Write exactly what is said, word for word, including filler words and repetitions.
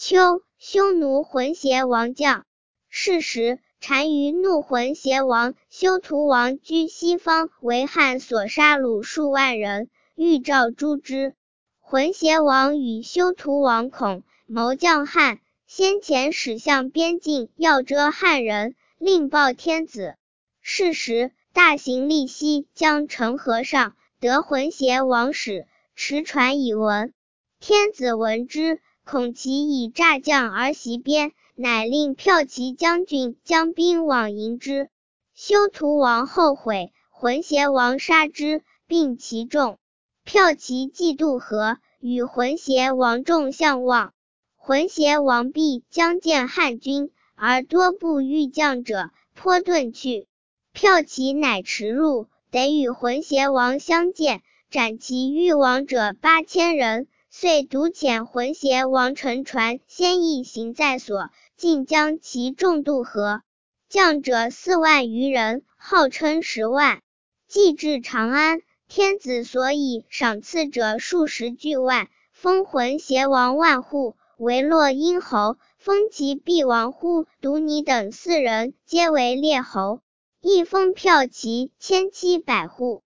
秋，匈奴浑邪王将。是时，单于怒浑邪王休屠王居西方，为汉所杀戮数万人，欲召诛之。浑邪王与休屠王恐，谋降汉，先前使向边境，要遮汉人，令报天子。是时，大行利西将城河上，得浑邪王使，持传以闻。天子闻之，恐其以诈降而袭边，乃令骠骑将军将兵往迎之。休屠王后悔，浑邪王杀之，并其众。骠骑既渡河，与浑邪王众相望。浑邪王必将见汉军，而多不欲降者，颇遁去。骠骑乃驰入，得与浑邪王相见，斩其欲往者八千人。遂独遣浑邪王乘船先一行在所，尽将其众渡河。将者四万余人，号称十万。既至长安，天子所以赏赐者数十巨万，封浑邪王万户，为洛阴侯，封其毕王乎独尼等四人，皆为列侯。亦封骠骑千七百户。